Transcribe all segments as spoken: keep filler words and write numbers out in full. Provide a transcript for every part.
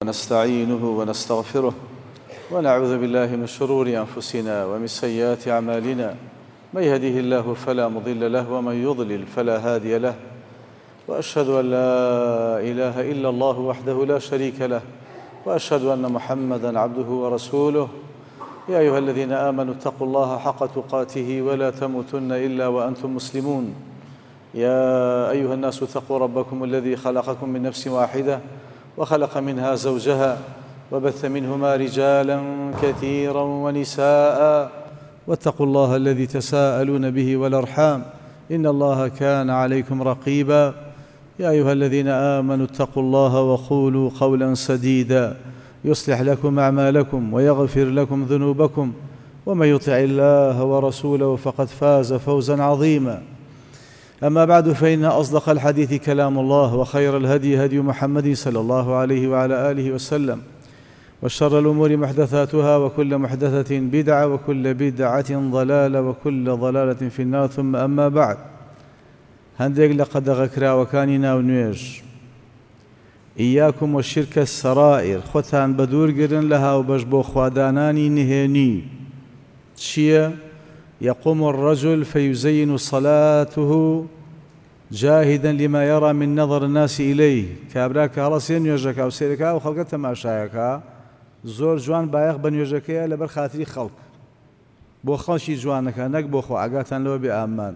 ونستعينه ونستغفره ونعوذ بالله من شرور أنفسنا ومن سيئات أعمالنا من يهده الله فلا مضل له ومن يضلل فلا هادي له وأشهد أن لا إله إلا الله وحده لا شريك له وأشهد أن محمدًا عبده ورسوله يا أيها الذين آمنوا اتقوا الله حق تقاته ولا تموتن إلا وأنتم مسلمون يا أيها الناس اتقوا ربكم الذي خلقكم من نفس واحدة وخلق منها زوجها وبث منهما رجالا كثيرا ونساء واتقوا الله الذي تساءلون به والأرحام إن الله كان عليكم رقيبا يا أيها الذين آمنوا اتقوا الله وقولوا قولا سديدا يصلح لكم أعمالكم ويغفر لكم ذنوبكم ومن يطع الله ورسوله فقد فاز فوزا عظيما أما بعد فإن أصدق الحديث كلام الله وخير الهدي هدي محمد صلى الله عليه وعلى آله وسلم وشر الأمور محدثاتها وكل محدثة بدعة وكل بدعة ضلالة وكل ضلالة في النار ثم أما بعد هندق لقد غكرا وكاننا ونويج إياكم والشرك السرائر خوتان بدور قرن لها وبجبو خواداناني نهيني تشيا يقوم الرجل فيزين صلاته جاهدا لما يرى من نظر الناس إليه كابراك هرسين يوجك أو سيركا وخلقتها ما شايكا زور جوان بايق بن يوجكيا لبر خاطري خلق بو خلشي جوانك نك بو خو عقاتان لو بأمان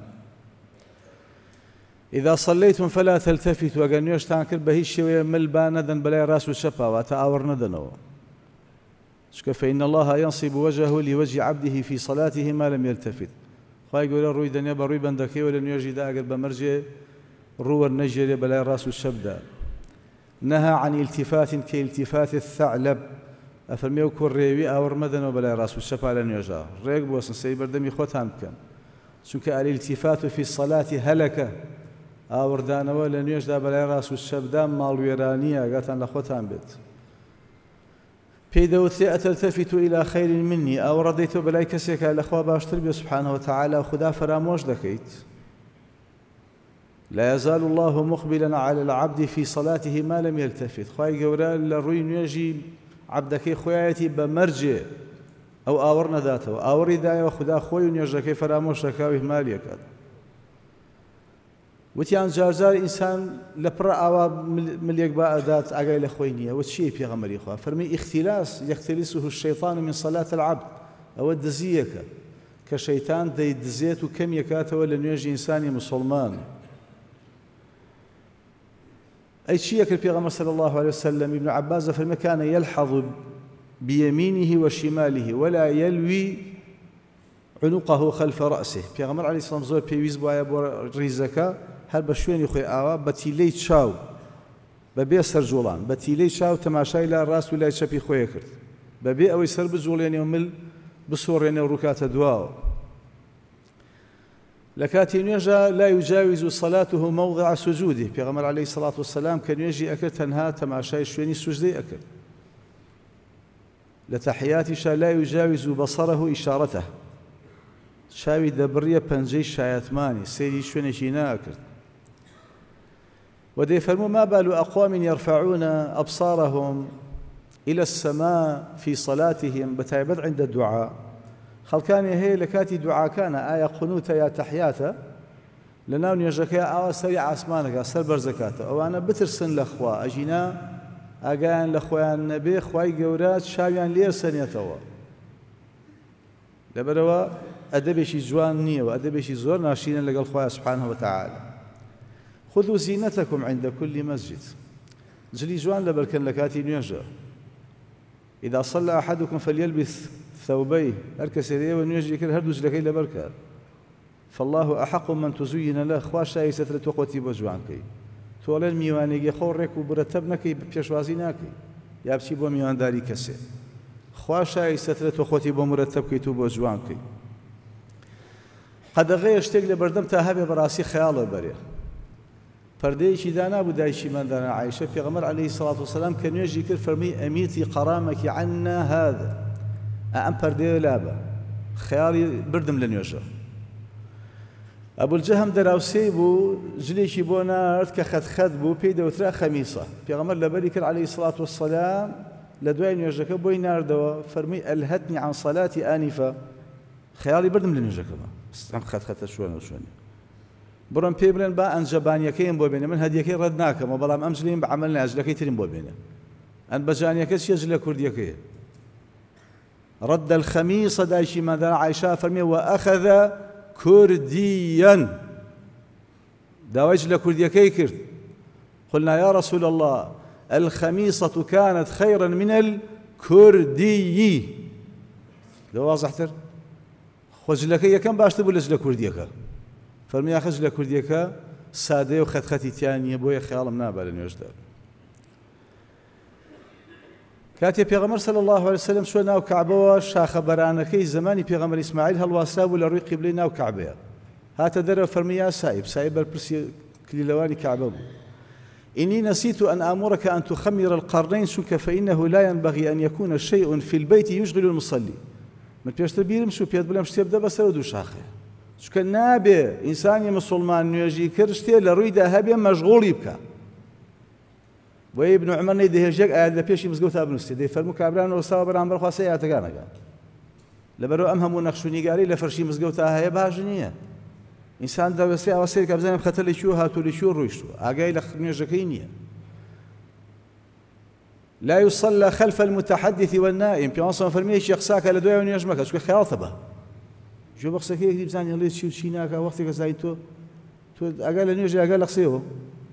إذا صليتم فلا تلتفتوا أقل نيوشتان كر بهي الشوية ملبا ندن بلاي راس الشفا وتآور ندنو فإن الله ينصب وجهه لوجه عبده في صلاته ما لم يلتفت خواهي يقول الروي دنيا بروي بندكي ولن يجد أقل بمرجع روى النجر بلاي راس الشبدا نهى عن التفات كالتفات الثعلب أفرميو كوريوي أور مدن وبلاي راس الشفا لن يجا ريق بوسن سيبر دمي خوتان بكم شنك الالتفات في الصلاة هلكة ئاوردانەوە لە نوێژدا بەلای ڕاست و شەبدا ماڵوێرانیە گاتان لە خۆتان بێت پێی دەوترێ ئەتەلتەفیت إلى خەیر منی ئاوەڕە دەیتەوە بەلای کەسێکە لەخوا باشتر بێ سبحانه وتعالى خدا فرامۆش دەکەیت لا يزال الله مقبلا على العبد في صلاته ما لم يلتفت خوای گەورە لە ڕووی نوێژی عەبدەکەی خۆیەتی بە مەرجێ ئەو ئاوەڕ نەداتەوە ئاوەڕی دایەوە خدا خۆی و نوێژەکەی فرامۆش دەکا و ئیهمالی دەکات وتیان جارجار ئینسان لە پڕ ئاوا ملێک با ئەدات ئاگای لە خۆی نییە وە چییە پێغەمبەری خوا فەرمی ئیختیلاس یەختلیسه الشەیطان من صلاة العبد ئەوە دزیەکە کە شەیتان دەیدزێت و کەم یەکاتەوە لە نوێژی ئینسانی مسلمان ئەی چییە کرد پێغەمبەر صلی الله عليه وسلم ابن عباس فەرمی كان يلحظ بيمينه وشماله ولا يلوي عنقه خلف رأسه پێغەمبەر عەلەیهی سەلام زۆر پێویست بووایە بۆ ڕیزەکە هەر بە شوێنی خۆی ئاوا بە تیلەی چاو بەبێ سەرجوڵان بە تیلەی چاو تەماشای لای ڕاست و لای چەپی خۆیە کرد بەبێ ئەوەی سەر بجوڵێنێ و مل بسۆڕێنێ و ڕووکاتە دواوە لە کاتی نوێژە لا يجاوز صلاته موضع سجوده پێغەمبەر عەلەیهی الصلاة والسلام کە نوێژی ئەکرد تەنها تەماشای شوێنی سوجدەی ئەکرد لە تەحیاتیشا لا يجاوز بصره إشارته شاوی دەبڕیە پەنجەی شایەتمانی سەیری شوێنێکی ناکرد ودەیفەرموو ما بال أقوام يرفعون أبصارهم إلى السماء في صلاتهم بتایبەت عند الدعاء خەڵکانی هەیە لە کاتی دوعاکانە ئایا قونوتە یا تەحیاتە لەناو نوێژەکەی ئاوا سەری ئاسمانەکە سەر بەرزەکاتە ئەوانە بترسن لە خوا ئەژینا ئاگایان لە خۆیان نەبێ خوای گەورە چاویان لێ سەنێتەوە لەبەرەوە ئەدەبێکی جوان نییە و ئەدەبێکی زۆر ناشرینە لەگەڵ خوای سبحانه وتعالى خذوا زينتكم عند كل مسجد جلی جوان لەبەرکەن لە کاتی نوێژە إذا صلى أحدكم فليلبس ثوبيه هەر کەسێ دەیەوە نوێژی کرد هەردوو جلەکەی لەبەر کات فالله أحق من تزين له خوا شایسترە تۆ خۆتی بۆ جوانکەی تۆڵێن میوانێکی خۆ ڕێک و مرەتەب نەکەی پێشوازی ناکەی یا بچی بۆ میوانداری کەسێ خوا شایسترە تۆ خۆتی بۆ مرەتەب بکەیت و بۆ جوانکەی قەدەغەیە شتێک لە بەردەم تا هەبێ بەڕاستی خەیاڵە بەرێ پەردەیەکی دانابوو دایکی مندانە عایشە پێغەمبەر عەلەیهی سەڵات وسەلام کە نوێژی کرد فەرمی ئەمیتی قەرامەکی عەننا هذا ئەم پەردەیە لابە خەیاڵی بردم لە نوێژە ئەبولجەهم دەراوسێی بوو جلێکی بۆ نارد کە خەتخەت بوو پێی دەوترا خەمیسە پێغەمبەر لەبەری کرد عەلەیهی سڵات وەسەلام لە دوای نوێژەکە بۆی ناردەوە فەرمووی ئەلهەتنی عن سەلاتی ئانیفە خەیاڵی بردم لە نوێژەکەمە ئەم خەتخەتە شوێنە شوێنێ بڕۆن پێ بڵێن با ئەنجەبانیەکەیم بۆ بێنێ من هەدیەکەی ڕەت ناکەمەوە بەڵام ئەم جلەیم بە عەمەل نایە جلەکەی تریم بۆ بێنێ ئەن بەجانیەکە چیە جلە کوردیەکەیە رد الخميص دايشي ماذا عائشة فرمي وأخذ كرديا داويج لكرديا كيكرد قلنا يا رسول الله الخميصة كانت خيرا من الكردي لو واضح تر خجلكيا كم باش تقول لكرديا فرمي يا خجل كرديا سادة وخد ختي تانية بويا خيال منابع لنيوجدار كاتي پیغمبر صلى الله عليه وسلم شو ناو كعبه شاخ برانكي زماني پیغمبر اسماعيل هالواسطه ولا روي قبلي ناو كعبه هات در فرميا سايب سايب البرسي كليلواني كعبه إني نسيت أن آمرك أن تخمر القرنين شك فإنه لا ينبغي أن يكون شيء في البيت يشغل المصلي من بيشتر بيرم شو بيد بلا مشتي بدا بس ردو شاخه شو كان نابي إنسان مسلمان يجي كرشتي لروي ذهبيا مشغول يبكى وابن عمر نيده هجاك آيات لبيشي مزقوت ابن السيد يفرمو كابران وصاوا بران برخوا سيئاتك أنا لبرو أمهم نقشوني قاري لفرشي مزقوت هاي باجنية إنسان دا وسيا وسير كابزان بخطر لشو هاتو لشو رويشتو أقاي لخنيجكينية لا يصلى خلف المتحدث والنائم في عصر فرمي شيخ ساكا لدويا ونيجمك شو خياطبه شو بخسك يكتب زان يلي شو شيناكا وقتك زايتو تو أقال لنيجي أقال لخسيو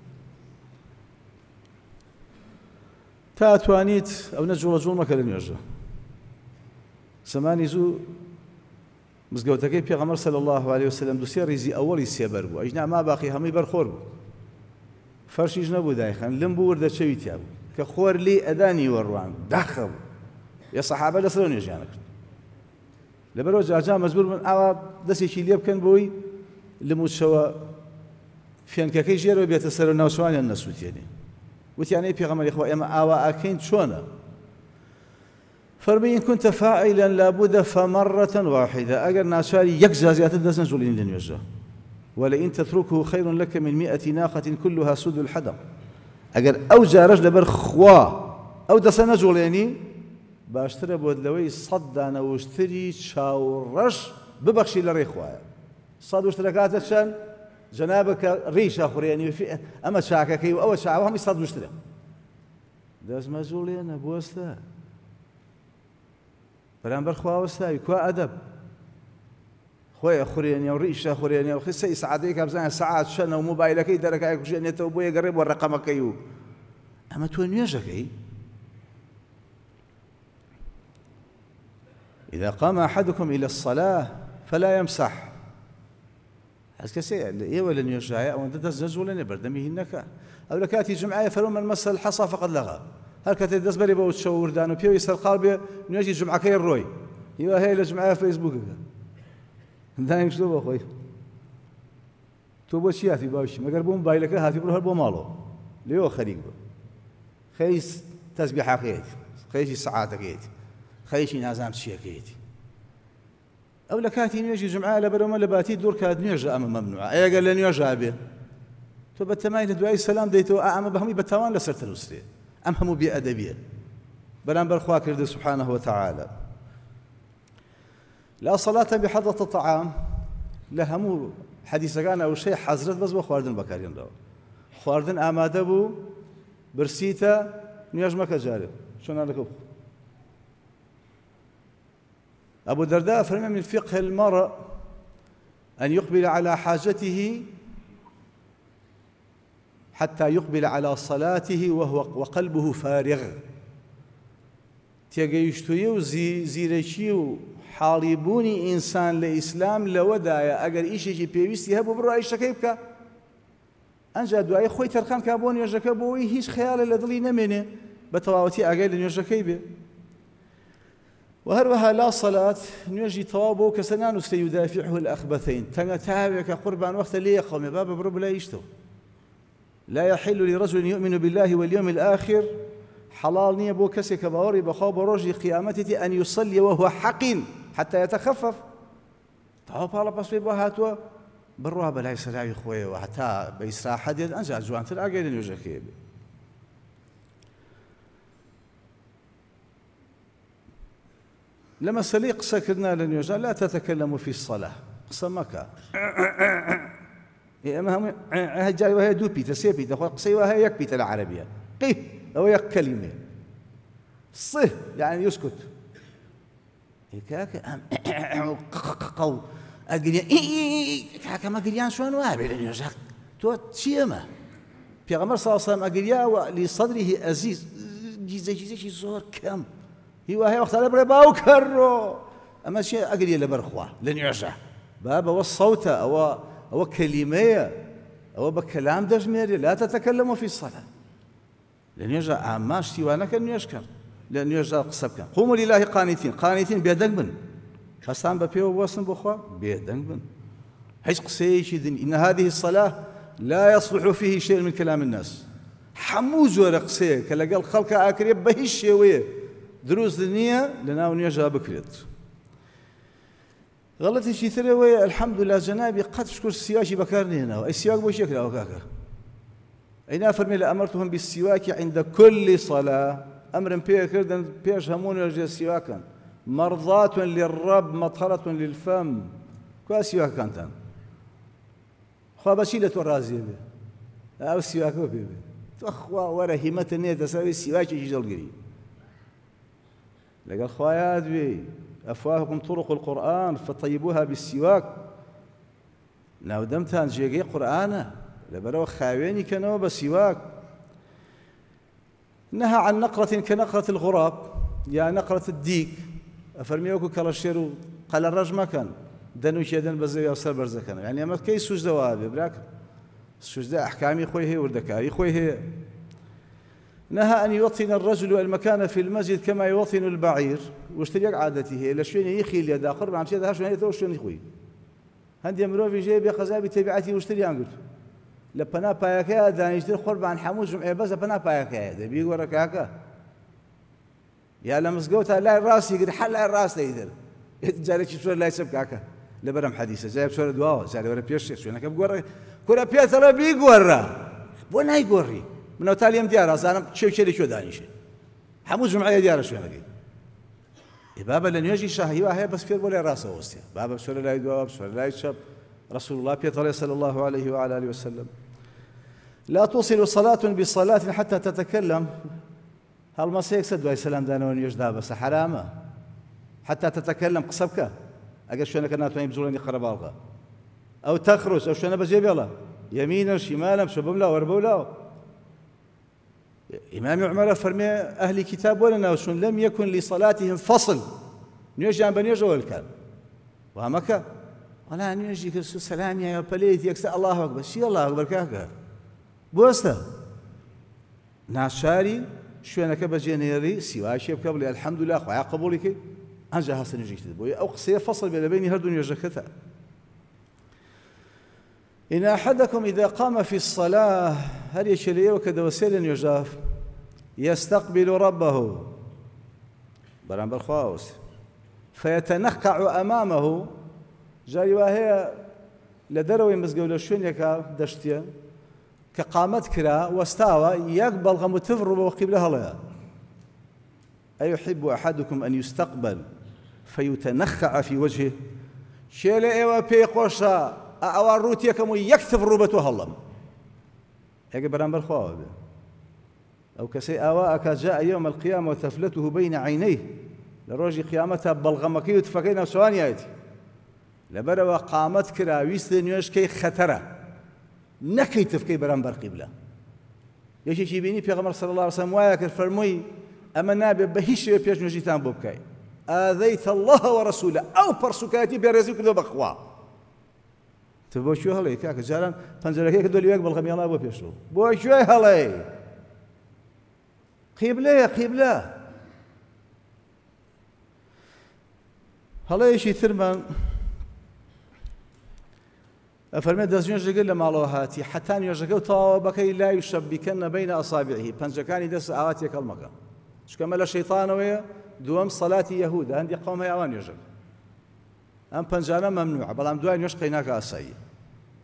تا توانيت أو نجو رجل ما كان يرجع سماني زو مزقوتكي پیغمبر صلى الله عليه وسلم دوسي ريزي أولي سيبربو أجنع ما باقي همي برخور بو فرشيج نبو دايخان لم بو ورده شوي تيابو كخور لي أداني وروان داخل يا صحابة لسلون يجانك لبرو جاجا مزبور من أوا دسي شي ليب كان بوي لموت شوا فين كاكي جيرو بيتسروا نوشوان النسوت يعني وتياني بيغمر إخوة إما آواء أكين شونا فرمي إن كنت فاعلا لابد فمرة واحدة أجر ناسوالي يكزا زيادة دزن زولين لن يجزا ولئن تتركه خير لك من مئة ناقة كلها سود الحدم أجر أوجا رجل برخوا أو دسنا زوليني باشتري بودلوي صدنا واشتري شاورش ببخشي لريخوايا صد واشتركات شان جنابك ريش آخر يعني في أما شاككي أو شاع وهم يصطادوا مشتري داز مزولين أبو أستا برام برخوا وستا يكوا أدب خويا خوريني وريش خوريني وخسي سعاديك أبزان ساعات شنا وموبايلك يدرك أيك شيء نتوبوا يقرب والرقمك يو أما توين يجك إذا قام أحدكم إلى الصلاة فلا يمسح هسكسي إيه ولا نيوشايا أو أنت تزج ولا نبردمي هناك أو لكاتي جمعة فلو من مس الحصى فقد لغى هل كاتي دزبري بوت شور دانو بيو يسر قلبي نيجي جمعة كي الروي يوا هي لجمعة فيسبوك داني مش دوبا خوي تو بوشياتي باوش ما قربون بايلك هاتي بروح البو مالو ليو خريق خيس تسبيح حقيقي خيس ساعات كيت خيش نازم شيء كيت أو لكاتي نيجي جمعة لبرو ما لباتي دور كاد نيجي أما ممنوع أي قال لن يجي أبي تو بالتمايل دعاء السلام ديتو أما بهمي بالتوان لسرت الوسري أم همو بأدبية بلان برخوا كرد سبحانه وتعالى لا صلاة بحضرة الطعام لهمو حديث كان أو شيء حزرت بس بخواردن بكارين دو خواردن آماده بو برسيتا نيجمك جاري شو لكم أبو الدرداء فرمى من فقه المرء أن يقبل على حاجته حتى يقبل على صلاته وهو وقلبه فارغ تيجيشتوي وزي زيرشيو حالبوني إنسان لإسلام لودايا أجر إيش يجي بيوستي هبو برا إيش كيبك أنجا دعاء خوي ترخان كابون يرجع بوي هيش خيال لدلي نمنه بتواوتي أجل يرجع كيبه وهروها لا صلاة نيجي توابو كسنان سيدافعه الأخبثين تنتابك قربان وقت لي يقوم باب برب لا يشتو لا يحل لرجل يؤمن بالله واليوم الآخر حلال نية بو كسك باوري بخاب روجي قيامته أن يصلي وهو حق حتى يتخفف تعالوا بالا بس بيبو هاتوا بڕوا بەلای سەراوی خۆیەوە هەتا بە ئیسراحەت دێت ئەنجا جوانتر ئاگەی لە نوێژەکەی بێ. لە مەسەلەی قسەکردنا لە نوێژە لا تتەکەلموا فی الصلاة قسە مەکە. ئێمە هەموو جای وهەیە دوو پیتە سێ پیتە خۆ قسەی وهەیە یەک پیتە لە عەرەبیە قی ئەوە یەک کەلیمێ صه يعني يسكت هيك قو ئەگریا کاکە مەگریان شوێن وابێ لە نوێژە تۆ چیەمە؟ پێغەمبەر صلی الله علیه وسلم ئەگریاوە لصدره ئەزیز گیزە گیزێکی زۆر کەم هیوا هەیە وەختە لە بڵێ باوکەڕۆ ئەمە چێ ئەگریە لەبەر خوا لە نوێژە با بەوە سەوتە ئەوە ئەوە کەلیمەیە ئەوە بە کەلام دەژمێرێ لا تتەکەلموا فی الصلاة لە نوێژە ئاماش تیوانەکە نوێژکەن لە نوێژە قسە بکەن قوموا لله قانتین قانتین بێدەنگ بن خەستان بە پێوە بوەستن بۆ خوا بێدەنگ بن هیچ قسەیەکی دن إن هذه الصلاة لا يصلح فيه شيء من كلام الناس هەموو جۆرە قسەیە کە لەگەڵ خەڵکە ئاکرێت بە هیچ شێوەیە دروست نییە لەناو نوێژە بکرێت. غەڵەتێکی ترەوەیە الحەمدولله جەنابی قەت شکر سیواکی بەکار نهێناوە ئەی سیواک بۆ چی کراوە کاکە؟ ئەی نافەرمێ لە ئەمەرتهم بالسیواک عند كل صلاة ئەمرم پێکردن پێش هەموو نوێژێ سیواکەن مرضاة للرب مطهرة للفم کوا سیواکەکانتان خوا بەچی لە تۆ ڕازیە بێ ئەو سیواکەوە پێ بێ تۆ خوا وەرە هیمەتە نێ دەسەوی سیواکێکی جەڵگری لەگەڵ خوایات بێ أفواهكم طرق القرآن فطيبوها بالسواك ناودەمتان جێگەی قورئانە لەبەرەوە خاوێنی کەنەوە بە سیواک. نهى عن نقرة كنقرة الغراب يا نقرة الديك أفرمي وكو كالشير قال الرجل مكان دنوش يدن بزي أو سر برزكنا يعني أما كي سجدة وابي براك السجدة أحكامي خوي هي وردكاري خوي هي. نهى أن يوطن الرجل المكان في المسجد كما يوطن البعير واشتريك عادته لشوين يخي اللي داخل مع مشي هاشون هي شوين يخوي هندي أمرو في جيب خزابي تبعتي واشتري عنقلت لبنا بايكا دانيشتر قرب عن حموز جمعي بس بنا بايكا ده بيقول لك هكا يا لمسقوتها لا الراس يقدر حل الراس يقدر جارك شو لا يسبك هكا لبرم حديثه جايب شو دواء زاري ولا بيش شو انا كبقول كره بيثر بيقول بونا يقولي من تاليم ديار انا شو شي شو دانيش حموز جمعي ديار شو انا بابا لن يجي شهيوا هي بس فير ولا راسه وسط بابا شو لا يدوا شو لا يشب رسول الله بيطلع صلى الله عليه وعلى آله وسلم لا توصل صلاة بصلاة حتى تتكلم هل ما سيكسد وي سلام دانون يجدا بس حرامة حتى تتكلم قصبك أقل شو أنا كنا توين بزولين يقربالغا أو تخرج أو شو أنا بجيب يلا يمينا شمالا شبم لا وربو لا إمام عمر فرمي أهل كتاب ولنا وشون لم يكن لصلاتهم فصل نيجي بن يجوا الكلام وهمك ولا نيجي كرسو سلام يا بليت يكسى الله أكبر شي الله أكبر كاكا بوستا ناشاري شو أنا كبجينيري سواشي بقبل الحمد لله خويا قبولك أنجا هسه نجي تدبوي أو قصية فصل بين بيني هردون يجكتا إن أحدكم إذا قام في الصلاة هل يشليه وكذا وسيل يجاف يستقبل ربه برام بالخواوس فيتنخع أمامه جاري وهي لدروي مزقول شونيكا دشتيا كقامت كرا واستوى يقبل غمتفر وقبلها الله أيحب أحدكم أن يستقبل فيتنخع في وجهه شيل ايوا بيقوشا أواروتيا كم يكتف ربته هلم هيك برامبر خواه أو كسي أواك جاء يوم القيامة وتفلته بين عينيه لروجي قيامتها بلغمكي وتفكينا سواني آيتي لبروا قامت كرا ويستن يشكي خطرة نكي تفكي برامبر قبلة يشي شي بيني بيغمر صلى الله عليه وسلم وياكر فرموي أما نابي بهيش بيش نجيتان بوبكاي آذيت الله ورسوله أو برسوكاتي بيرزيك ذو بخوا تبو شو هلي كاك جاران پنجرەکەی کە دۆلی وەک بەڵغەمیاڵا بۆ پێشەوە بۆ شوێ هەڵێ قیبلەیە قیبلە هەڵەیەکی ترمان ئەفەرمێ دەستنوێژەکە لە ماڵەوە هاتی حەتا نوێژەکە و تەواوە بەکەی لا یشەبیکەنە بەینە ئەسابیعیه پەنجەکانی دەست ئاوا تێکەڵ مەکە چونکە ئەمە لە شەیطانەوەیە دووەم سەلاتی یەهودە هەندی قەوم هەیە ئەوان نوێژەکە ئەم پەنجانە مەمنوعە بەڵام دوای نوێژ قەی ناکە ئاسایی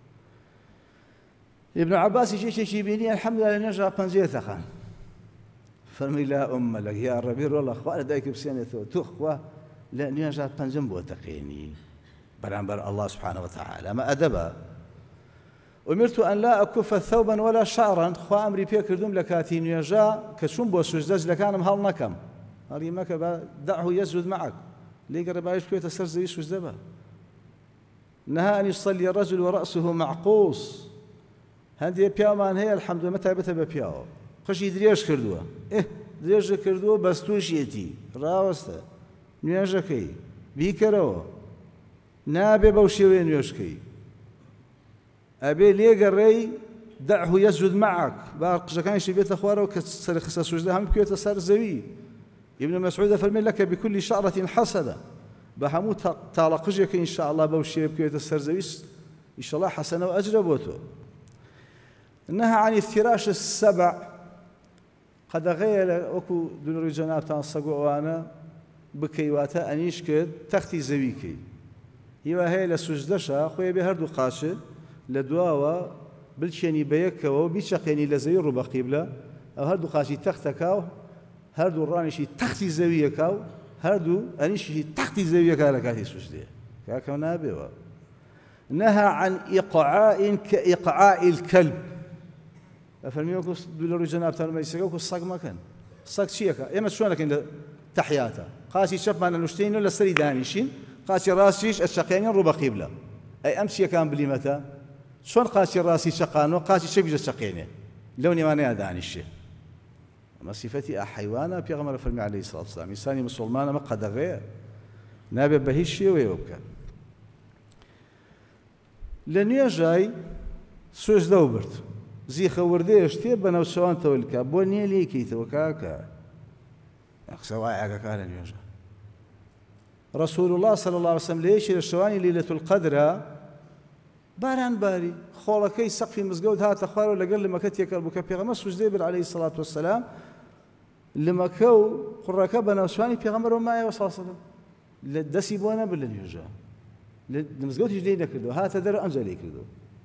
ابن عباس شيء بيني الحمد لله نرجع بنزيه ثخان فرمي لا أم لك يا ربي والله أخوان دايك بسينة تخوة لا نرجع بنزم بوتقيني برانبر الله سبحانه وتعالى ما أدبا أمرت أن لا أكف ثوبا ولا شعرا خو أمري بيك كردوم لكاتي نرجع كشوم بو سجدج لكان مهال نكم هذه ما دعه يسجد معك ليه قرب عايش كويت السرز يسجد ذبا نهى أن يصلي الرجل ورأسه معقوس هندي بيامان هي الحمد لله متى بتبى بياو خشي دريش كردوه إيه دريش كردوه بس توشيتي راوسته نيجكي بيكرو نابي بوشيوين يشكي أبي ليه قري دعه يسجد معك باقي كان شي بيت أخواره وكسر خصص سجده هم كيوت صار زوي ابن مسعود فرمي لك بكل شعرة حسنة بحموت تعلقجك إن شاء الله بوشي بكيوت السر زوي إن شاء الله حسنة وأجر بوته نهى عن افتراش السبع قد غير أكو دول رجال تنصقوا وأنا بكيواتا أنيش كد تختي زويكي هي هي لسجدشة خويا بهردو قاشة لدواوا بلشيني بيكوا وبيشقيني لزي الربا قبلة أو هردو قاشي تختكاو هردو الرانشي تختي زويكاو هردو أنيشي تختي زويكا لكاتي سجدية كاكا نابوا نهى عن إقعاء كإقعاء الكلب أفرميوكو دول رجال أبتان ما يسقوكو الصاق ما كان الصاق شيكا إما شلونك إن تحياته قاسي شب معنا نشتين ولا سري دانيشين قاسي راسيش الشقيين ربا قبلة أي أمشي كان بلي متى شلون قاسي راسي شقانو قاسي شبج الشقيين لوني ما دانيش أما صفتي أحيوانا بيغمر فرمي عليه الصلاة والسلام إنساني مسلمان ما قد غير نابي بهيشي ويوكا لن يجاي سوز دوبرت زي خورديش تيب أنا وسوان تولكا بوني ليكي توكاكا سواء كان يوجد رسول الله صلى الله عليه وسلم ليش الشواني ليلة القدر باران باري خولكي سقفي مزقود هات أخوار ولا قال لما كت يكربو كبيغمر سجديبر عليه الصلاة والسلام لما كو قركبنا وشواني بيغمر وما يوصل صلى دسي بوانا باللي يوجد لمزقود جديد كردو هات در أنزلي كردو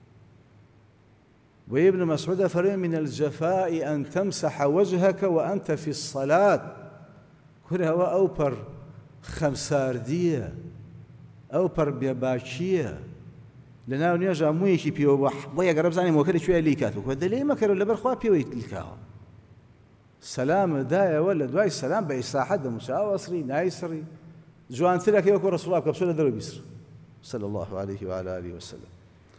وابن مسعود فرين من الجفاء أن تمسح وجهك وأنت في الصلاة كره هو أوبر خمساردية أوبر بيباشية لنا نيجا مويشي بيو بح بويا قرب زاني موكل شوية ليكاتو وده ليه ما كانوا لبر خوا بيو يتلكاو سلام دايا ولا دواي السلام بإسراء حد مساوى أصري نايسري جوان تلك يوكو رسول الله كبسولة درو بيسر صلى الله عليه وعلى آله وسلم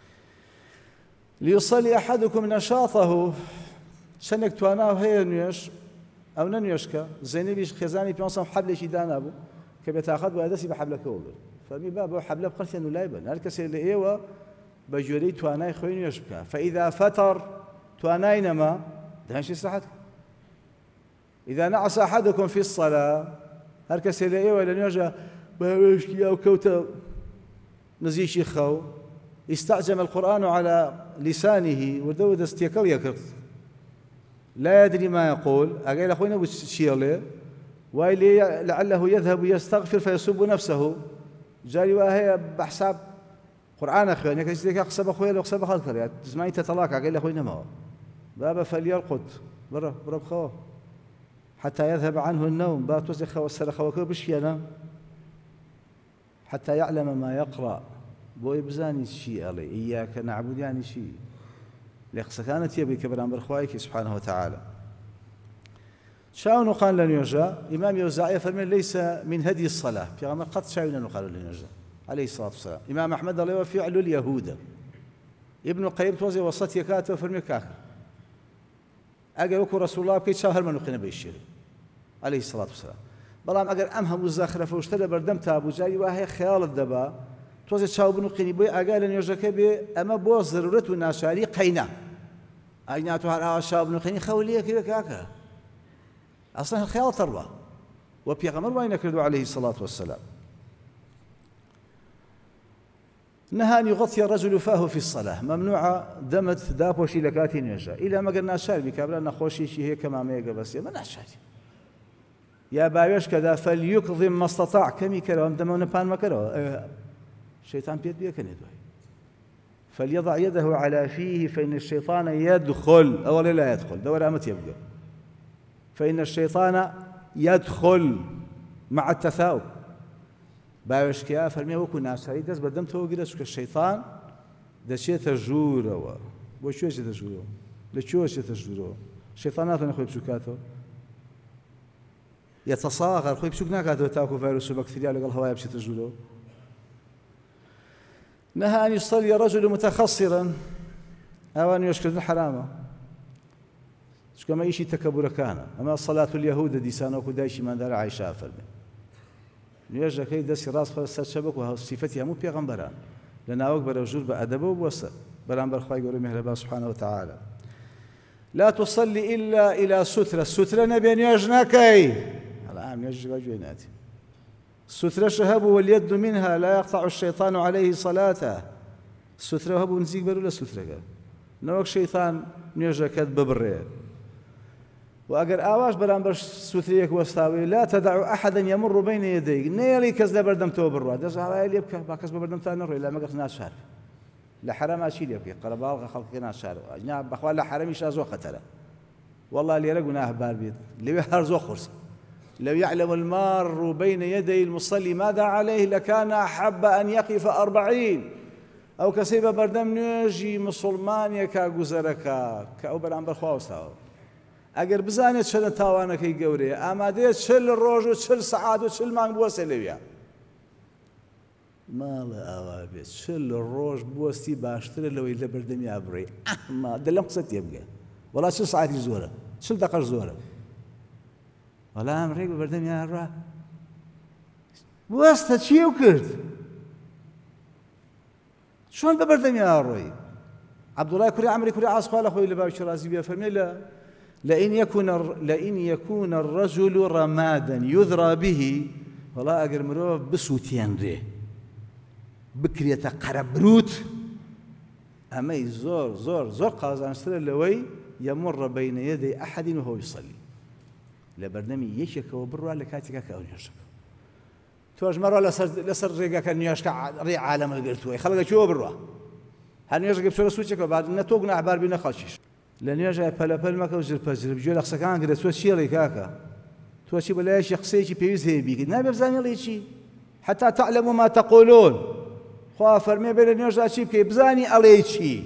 ليصلي أحدكم نشاطه شنك تواناه هي نيش أو ننيشكا زينبيش خزاني بيونصم حبل شي دانا أبو كبيتاخذ وأدسي بحبل كولر فمي بابو حبل بقرتي إنه لا يبان هالكسر اللي إيوه بجوري تواناي خوين يشبكا فإذا فتر تواناينما دهنش يسرحتك إذا نعس أحدكم في الصلاة هالكسر اللي إيوه لن يرجع بهوشكي أو كوتا نزيشي خو استعجم القرآن على لسانه ودود استيكال يكرت لا يدري ما يقول أقول أخوينا بشيله وإلي لعله يذهب يستغفر فيسب نفسه جاري وهي بحساب قرآن أخويا أنك يجدك أقصب أخويا لو أقصب خلق يعني تسمعي تطلاق أقول أخوينا ما هو بابا فليرقد برا برا بخواه حتى يذهب عنه النوم باب توزي خوا السر خواكو بشينا حتى يعلم ما يقرأ بو يبزاني شيء علي إياك نعبد يعني شيء لقصة كانت يبي كبران برخوايك سبحانه وتعالى شاون قال لن يرجع إمام يوزعي فرمي ليس من هدي الصلاة في غمر قد شاون قال لن يرجع عليه الصلاة والسلام إمام أحمد الله وفعل اليهود ابن القيم توزي وسط يكاته فرمي كاكر أقل وكو رسول الله بكي شاهر من نقين بيشير عليه الصلاة والسلام بلام أقل أمهم الزاخرة فوشترى بردم تابو جاي وهي خيال الدبا توزي شاو بنقيني بي أقل لن يرجع كبي أما بو ضرورة وناشاري قينا أيناتها شاو بنقيني خوليه كبي كاكر أصلاً الخيال تروى وبيغمر وين كردوا عليه الصلاة والسلام نهى أن يغطي الرجل فاه في الصلاة ممنوعة دمت داب وشي لكاتين يجا إلا ما قلنا شاري بكابلا نخوشي شي هي كما ميقا بس ما نشاري يا بايوش كذا فليكظم ما استطاع كمي كرو دمون بان ما كرو الشيطان بيت بيك ندوي فليضع يده على فيه فإن الشيطان يدخل أولا لا يدخل دور أمت يبقى فإن الشيطان يدخل مع التثاؤب باوشكيا فرمي وكو ناساري دەست بەردەمتەوە گرە چونکە الشيطان دەچێتە ژوورەوە بۆ کوێ چێتە ژوورەوە لە کوێ چێتە ژوورەوە الشيطان ناتوانێت خۆی بچووکاتەوە يتصاغر خۆی بچووک ناکاتەوە تاکو ڤایرۆس و بەکتریا لەگەڵ هەوایە بچێتە ژوورەوە نهى أن يصلي رجل متخصرا أو أن يشكر حرامه كما يشي تكبر كان أما صلاة اليهود ديسان وكو دايشي من دار عائشة فرمي نيجا كي دسي راس فرسات شبك وها صفتها مو بيغمبران لنا أكبر وجود بأدبه ووسط برانبر خواهي قولي مهربان سبحانه وتعالى لا تصلي إلا إلى سترة السترة نبي أن يجنكي الآن يجب جويناتي السترة شهب واليد منها لا يقطع الشيطان عليه صلاته السترة هبو نزيق برو لا سترة قال نوك شيطان نيجا كد ببرير وأجر آواش برانبر ستريك وستاوي لا تدع أحدا يمر بين يديك نيلي كز لبردم تو بروا دز على اللي يبكى باكز ببردم تاني نروي لا ما قلت ناس شارع لا حرام أشيل يبكي قال بالغ خلق ناس شارع أجناب بخوال لا حرام يشاز وقتله والله اللي رجعناه باربيت اللي يهرز وخرس لو يعلم المار بين يدي المصلي ماذا عليه لكان أحب أن يقف أربعين أو كسيب بردم نيجي مسلمان يكا جزركا كأو برانبر خواستاو ئەگەر بزانێت چ لە تاوانەکەی گەورەیە ئامادەیە چل ڕۆژ و چل سەعات و چل مانگ بوەستێ لەویە ماڵە ئاوا بێت چل ڕۆژ بوەستی باشترە لەوەی لە بەردەمی ئابڕێ ئەحما دە لەم قسە تێبگە وەڵا چل سەعاتی زۆرە چل دەقەش زۆرە وەڵا ئەمڕێک بە بەردەمی ئاڕوا بوەستە چیو کرد چۆن بە بەردەمی ئاڕۆی عەبدوڵای کوڕی عەمری کوڕی عاس خوا لە خۆی لە باوکی ڕازی بێ فەرمێ لە لئن يكون لئن يكون الرجل رمادا يذرى به والله اگر مرۆڤ بسووتێنرێ بکرێتە قەرەبروت ئەمەی زۆر زۆر زۆر قازانجترە لەوەی يمر بين يدي أحد وهو يصلي لە بەردەمی یەکێکەوە بڕوا لە کاتێکا کە ئەو نوێژەکە تۆش مەڕوا لەسەر ڕێگەکە نوێژکە ڕێ عالەمە گرتووە خەڵکە کوێوە بڕوا هەر نوێژەکە بچۆرە سووچێکەوە بعد نە تۆ گوناحبار بی نە خەڵکیش لە نوێژای پەلەپەل مەکە و زرپەزر بگوێ لە قسەکان گرە تۆ چیڵی کاکە تۆ چی بەلایەکی قسەیەکی پێویست هەیە بیکەیت نابێ بزانێڵی چی حتى تعلموا ما تقولون خوا فەرمێ بێ لە نوێژدا چی بکەی بزانی ئەڵێی چی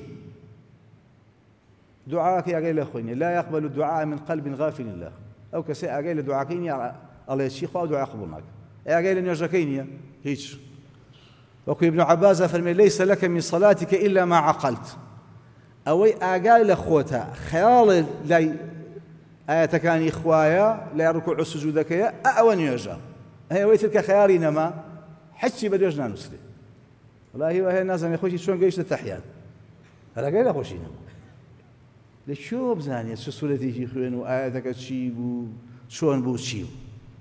دوعاکە ئاگای لە خۆی نییە لا يقبل الدعاء من قلب غافل الله ئەو کەسێ ئاگای لە دوعاکەی نییە ئەڵێ چی خوا دوعا قبول ناکە ئاگای لە نوێژەکەی نییە هیچ وەکو ابن عباس فەرمێ ليس لك من صلاتك إلا ما عقلت ئەوەی ئاگای لە خۆتە خەیاڵت لای ئاەتەکانی خوایە لای ڕکوع و سجودەکەیە ئەوە نوێژە ئەوەی تر کە خەیاڵی نەما حەچی بە نوێژ نانووسێ وەڵاهی وایە نازانێ خۆشی چۆن گەیشتە تەحیات هەر ئاگای لە خۆشی نەما لەکوێوە بزانێت چ سورەتێکی خوێن و ئاەتەکە چی بوو چۆن بوو چی بوو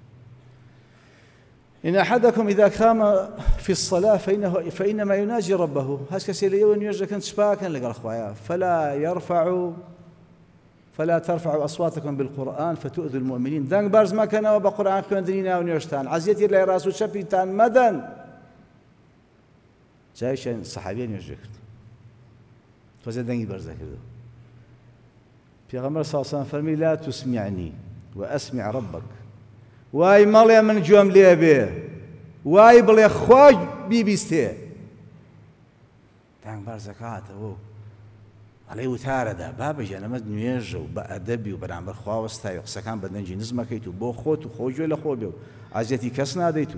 إن أحدكم إذا قام في الصلاة فإنه فإنما يناجي ربه هاش كسيل يوم يرجع كنت شباكا لقال خويا فلا يرفع فلا ترفعوا أصواتكم بالقرآن فتؤذوا المؤمنين دانك بارز ما كان وبقرآن خوندنينا ونيوشتان عزيتي لا راسو شبيتان مدن جايشان الصحابيين يرجعت فزاد دانك بارز كذا في غمر صلى الله عليه وسلم فرمي لا تسمعني وأسمع ربك واي ماڵێ من گوێم لێ بێ وای بڵێ خوا بیبیستێ دانگ بارزەکاتەوە ئەڵێ وتارەدا بابەژێن ئەمە نوێژە و بە ئەدەبی و بەرامبەر خوا وەستاوی قسەکان بە دەنجی نزمەکەیت و بۆ خۆت و خۆ گوێ لە خۆ بێ و عەزیەتی کەس نادەیت و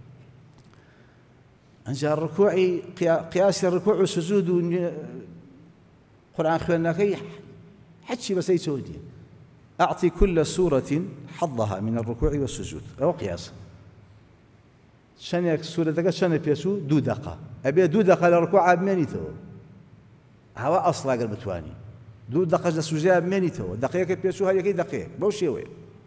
ئەنجا ڕکوعی قیاسی ڕکوع و سجود و قورئان خوێندنەکەی حەچی بەسەی چۆدیە أعطي كل سورة حظها من الركوع والسجود أو قياس شنك سورة ذكر شن بيسو دو دقة أبي دو دقة للركوع بمنيته هوا أصلا قلب تواني دو دقة للسجود بمنيته دقيقة بيسو هاي كي دقيقة بوشي وين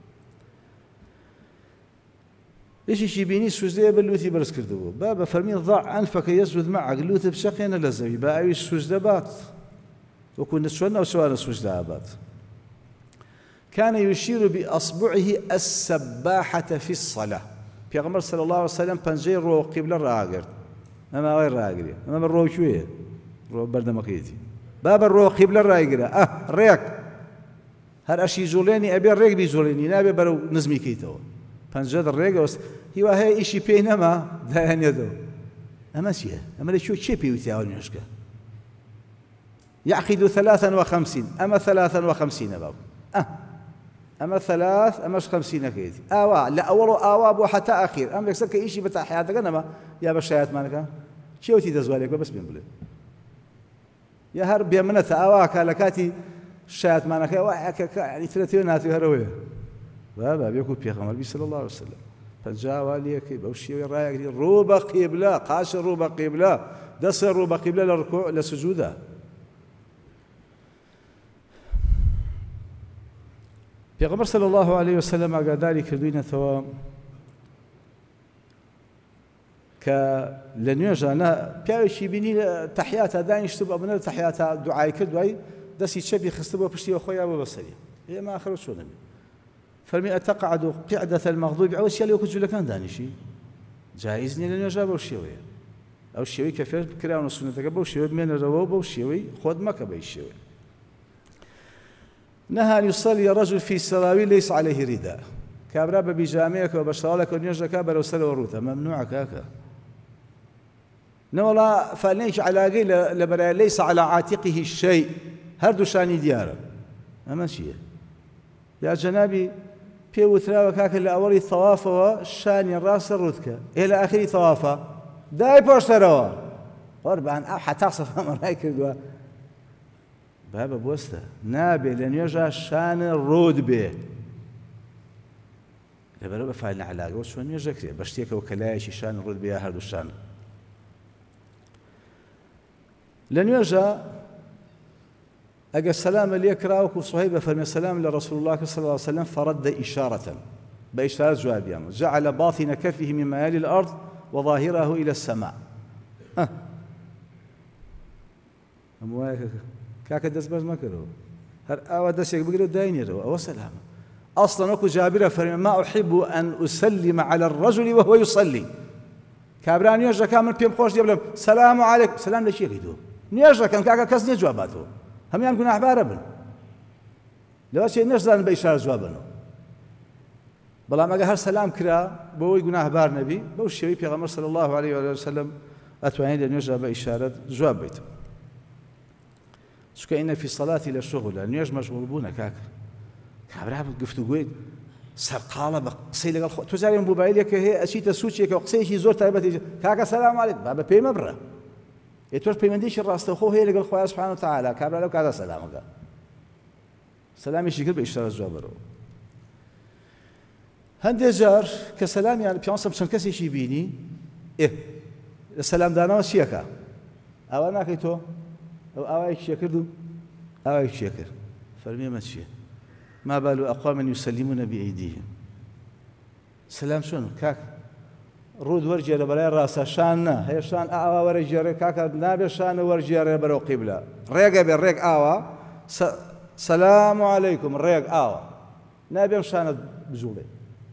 ليش شي بيني السجود باللوثي برس كردو بابا فرمين ضع أنفك يسجد معك لوث بشقين لزوي بقى السجود بات وكنا شونا وسوانا السجود بات كان يشير بأصبعه السباحة في الصلاة پیغمبر صلى الله عليه وسلم پنجه رو قبل راگرد اما غير راگري اما من رو شويه ڕۆ بەردەمەکەیەتی بابە ڕۆ قیبلە ڕایگرە ئە ڕێک هەر ئەشی جوڵێنی ئەبێ ڕێک بی جوڵێنی نابێ بەرەو نزمیکەیتەوە پەنجەد ڕێگەوەست هیوا هەیە ئیشی پێی نەما دایانێتەوە ئەمە چییە؟ ئەمە لە چۆ چێ پێویستیاوە نوێژکە يعقد ثلاثا وخمسين أما ثلاثا وخمسين باب أه أما ثلاث أماش خمسين كيدي آوا لا أول آوا بو حتى أخير أما يكسر كإشي بتاع حياتك أنا يا بشايات مالك شو تي دزوالك بس بينبلي يا هرب يا منت آوا كالكاتي شايات مالك يعني ثلاثين هاتي هرويه بابا بيقول بيغمر بي صلى الله عليه وسلم فجاء ليك بوشي رايك روبا قبلة قاش روبا قبلة دس روبا قبلة للركوع لسجوده پێغەمبەر صلی الله عليه وسلم ئاگاداری کردوینەتەوە کە لە نوێژانە پیاوێکی بینی تەحیاتە دانیشتبوو ئەبنە تەحیاتە دوعای کرد دوای دەستی چەپی خستبووە پشتیوە خۆیان بۆ بەسەری ئێمە ئاخرەت چۆن نەبێ فەرمی ئەتەقعد قعدة المغضوب ئەوە چیان لێ وەکو جوولەکان دانیشی جایز نییە لە نوێژا بەو شێوەیە ئەو شێوەی کە فێر کراونە سونەتەکە بەو شێوە بمێنەرەوە بەو شێوەی خۆت مەکە بەی شێوەی نهى أن يصلي رجل في سراويل ليس عليه رداء كابرا ببيجاميك وبشرالك ونيجا كابر وسل وروثا ممنوع كاكا نولا فليش على قيل لبرا ليس على عاتقه الشيء هردو شاني ديارا أما شيء يا جنابي بي وثراوة كاكا لأولي الطوافة شاني الراس الرثكة إلى آخر طوافة داي بوشتروا وربعا أو حتى صفا مرايك الدواء بابا بوسته نابێ لە نوێژە شانە ڕۆد بێ لەبەرەوە بە فایل نەعلاگەوە چۆن نوێژەکرێ بە شتێکەوە کە لایەکی شان ڕۆد بێ یا هەردوو شانە لە نوێژە ئەگە سەلامە لێ کراوەکو سوهەیب فەرمێ سەلام لە ڕەسوول الله صلی الله عليه وسلم فرد إشارة بإشارة جوابيان جعل باطن كفه من ميال الأرض وظاهره إلى السماء أه أموايك كاكا دەست بەرز مەکەرەوە هەر ئاوا دەستێک بگرێت داینێرەوە ئەوە سەلامە ئەسڵەن وەکو جابرە فەرمێ ما أحب أن أسلم على الرجل وهو يصلي کابرا نوێژەکە من پێم خۆش دێ بڵێم سەلام عەلەیکم سەلام لە چی دەکەیتەوە نوێژەکەن کاکە کەس نییە جواباتەوە هەمویان گوناحبارە بن لەوە چێ نەشدان بە ئیشارە جواب بنەوە بەڵام ئەگە هەر سەلام کرا بۆەوەی گوناحبار نەبی بەو شێوەی پێغەمبەر صلی الله عليه وسلم ئەتوانێت لە نوێژە بە ئیشارەت جواب بیتەوە چونکە ئینە فی سەڵاتی لە شوغلە نوێژ مەشغوڵ بوونە کاکە کابرا گفتوگوی سەرقاڵە بە قسەی لەگەڵ خۆ تۆ جارێ مۆبایلێکە هەیە ئەچیتە سوچێکە قسەیەکی زۆر تایبەتی کاکە سەلام عەلەیکم با بە پێی مەبڕە ئێ تۆش پەیوەندیشی ڕاستەوخۆ هەیە لەگەڵ خۆی سوبحانە وتەعالا کابرا لەو کاتە سەلامەکە سەلامیشی کرد بە ئیشارە جواب بەرەوە هەندێک جار کە سەلامیان پیانسەم چەند کەسێکی بینی ئێ لە سەلامدانەوە چیەکە ئاوا ناکەی تۆ ئەو ئاوایەکی شێ کرد و ئاوایەکی شێ کرد فەرمی ئەمە چییە ما بال أقوام يسلمون بأيديهم سلام شنو كاك رود ورجير بلا راسا شان هي شان آوا ورجير كاك نابي شان ورجير برو قبلة ريق بالريق آوا سلام عليكم ريق آوا نابي شان بجولي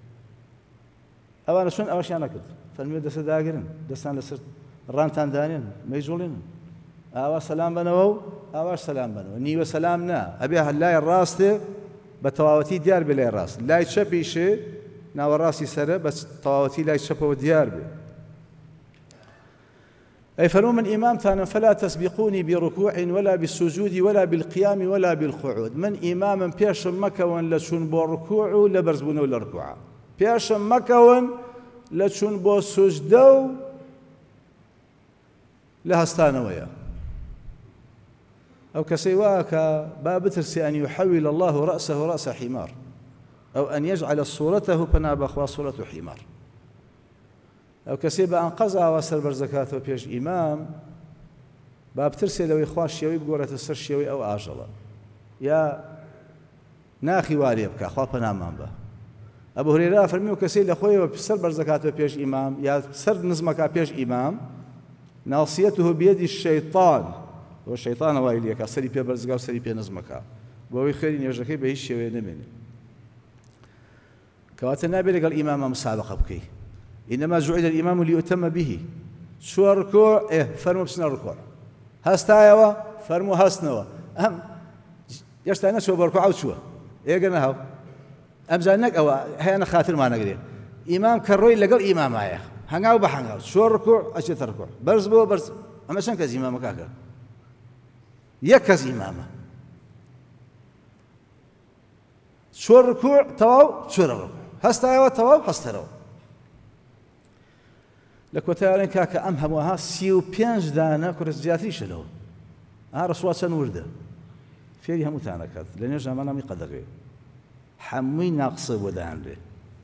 أوانا شن أواش أنا كده فالمية دست داقرن دستان لسر رانتان دانين ما يجولين آوا سلام بنو آواش سلام بنو نيو سلامنا أبيها الله الراستي بتواوتي ديار بلا راس لا يشبي شيء ناو راسي سره بس تواوتي لا يشبه ديار به أي فلو من إمام ثانا فلا تسبقوني بركوع ولا بالسجود ولا بالقيام ولا بالقعود من إمام بيش مكون لشون بالركوع ولا برزبون ولا ركوع بيش مكون لشون بالسجدو لهستانا وياه أو كسيواك باب ترسي أن يحول الله رأسه رأس حمار أو أن يجعل صورته بناب أخوة صورة حمار أو كسيبا أن قزع وسر برزكاته بيش إمام باب ترسي لو إخوة الشيوي بقولة السر الشيوي أو آجلة يا ناخي والي بك أخوة بنام به أبو هريرة فرميو كسي لأخوة بسر برزكاته بيش إمام يا سر نزمك بيش إمام ناصيته بيد الشيطان والشيطان وايليك سري بي برزقا وسري بي نزمك بوي خير يوجكي به شيء نمني كواتنا بي قال امام مسابقه بكي انما جعل الامام ليؤتم به شو ركوع إيه فرموا بسنا الركوع هەستایەوە فەرموو هەستنەوە ئەم هێشتا نەچوە بەرکوعاو چووە ئێگە نەهاو ئەمجا نەک ئەوە هەیەنە خاترمان نەگرێ ئیمام کە ڕۆی لەگەڵ ئیمامایە هەنگاو بە هەنگاو چۆ ڕکوع ئەچێتە ڕکوع بەرز بۆ بەرز ئەمە چەند کەس ئیمامە کاکە یەک کەس ئیمامە چۆ ڕکوع تەواو چۆرە ڕکوع هەستایەوە تەواو هەستەرەوە لە کۆتاییان کاکە ئەم هەمووها سی و پێنج دانە کورس زیاتریشە لەوە ئا ڕەسوڵ چەند وردە فێری هەمووتان دەکات لە نوێژ ئەمانەمی قەدەغێ حمووی ناقصە بۆ دایانرێ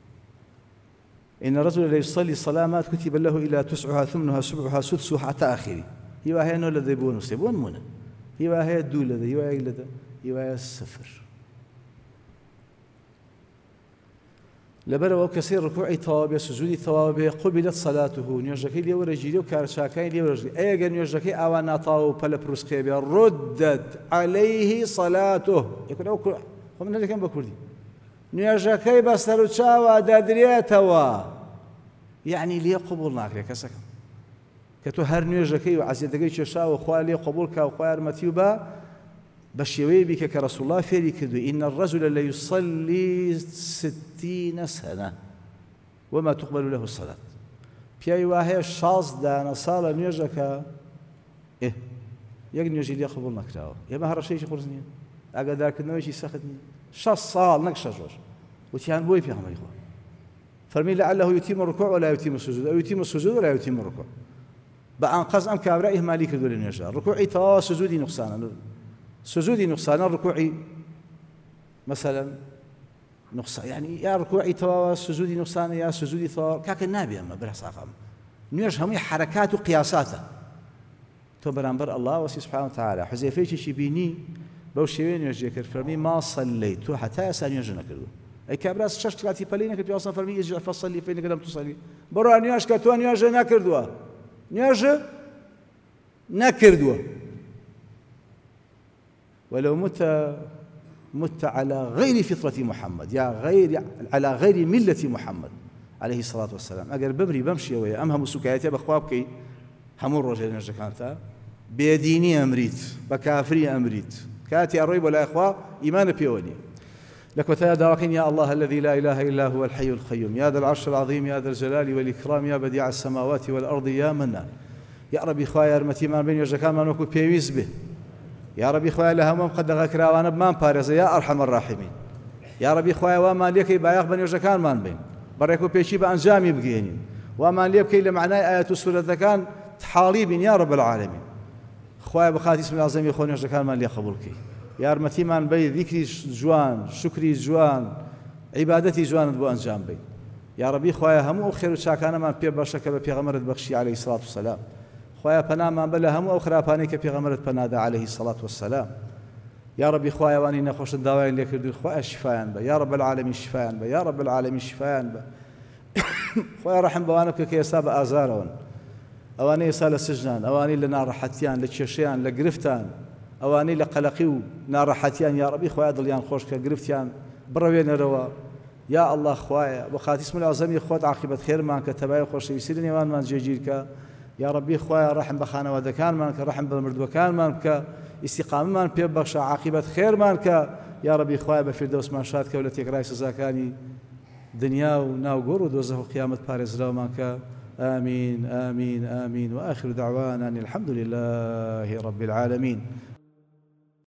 إن الرجل لا يصلي صلاة ما كتب له إلى تسعها ثمنها سبعها سدسها حتى آخره هي هي نو الذي بون سيبون منا هي هي الدولة هي هي لذا هي هي السفر لبرا وكثير ركوعي ثواب سجودي ثواب قبلت صلاته نيوجكي لي ورجيلي وكارشاكاي لي ورجيلي أي نيوجكي أوانا طاو بلا بروسكيبيا ردت عليه صلاته يكون أوكل هم نجي كم بكردي نيوجكي بس لو تشاوا دادريتوا يعني لي قبول ناكري كسكم كتو هر نيوجكي وعزيدكي تشاوا خوالي قبولك وخوار متيوبا بشيوي بك كرسول الله فيري كدو إن الرجل لا يصلي ستين سنة وما تقبل له الصلاة بياي واهي شاز دانا صالة نيوجكا إيه يك نيوجي لي قبول نكراو يا ما هر شيء خرزني أقدرك نوجي سخدني شاز صال نكشة جوج وتيان بوي في عمري خو فرمي لعله يتم الركوع ولا يتم السجود أو يتم السجود ولا يتم الركوع بأنقذ أم كابرائه مالك دول النجار ركوعي توا سجودي نقصانا سجودي نقصان ركوعي مثلا نقصان يعني يا ركوعي توا سجودي نقصان يا سجودي ثواب كاك النبي أما برحص أقام نيش هم حركات وقياساته تو برانبر الله وسي سبحانه وتعالى حذيفة شبيني بوشيوين يجيك فرمي ما صليت حتى أسان يجنا كذو أي كابراس شش كلاتي بلينا كتبي أصلا فرمي يجي فصلي فين لم تصلي برا نياش كتوا نياش نكردوا نياش نكردوا ولو مت مت على غير فطرة محمد يا غير على غير ملة محمد عليه الصلاة والسلام أجر بمري بمشي ويا أمهم سكايتي بخوابكي همور رجال نجكانتا بيديني أمريت بكافري أمريت كاتي الريب ولا إخوة إيمان بيوني لك وتادركن يا الله الذي لا إله إلا هو الحي القيوم يا ذا العرش العظيم يا ذا الجلال والإكرام يا بديع السماوات والأرض يا منان يا ربي خوايا ارمتي ما بين يجكان ما نوكو بيويز به يا ربي خويا لهم قد غكرا وانا بمان بارز يا ارحم الراحمين يا ربي خويا وما ليك بايغ بن يجكان مان بين بريكو بيشي بانجامي بقينين وما ليك لمعنى ايات سوره ذكان تحاليب يا رب العالمين خويا بخاتي اسم العظيم يخون يجكان مان لي قبولك يا رمتي مان بي ذكري جوان شكري جوان عبادتي جوان بو انجام بين يا ربي خويا هم خير شاكان مان بي بشك بيغمر بخشي عليه الصلاه والسلام خويا پنامان بلا هم او خراپانی که پیغمبرت پناده عليه الصلاة والسلام يا ربي خويا واني نخوش الدواء اللي كردو خويا شفاء با يا رب العالمين شفاء با يا رب العالمين شفاء با خويا رحم بوانك كي يصاب ازارون اواني يسال سجنان اواني لنار حتيان لتشيشيان لقرفتان اواني لقلقيو نار حتيان يا ربي خويا ضليان خوش كقرفتيان بروين روا يا الله خويا وخاتي اسم العظيم خود عاقبه خير مان كتباي خوش يسيرني وان مان جيجيرك يا ربي خويا رحم بخانه ودكان مانك رحم بالمردوكان مانك استقامه مان بي بخش عاقبه خير مانك يا ربي خويا بفردوس ما شاد كولتي رايس زاكاني دنيا وناو غور ودوزه قيامه باريس رو مانك آمين آمين آمين وآخر دعوانا الحمد لله رب العالمين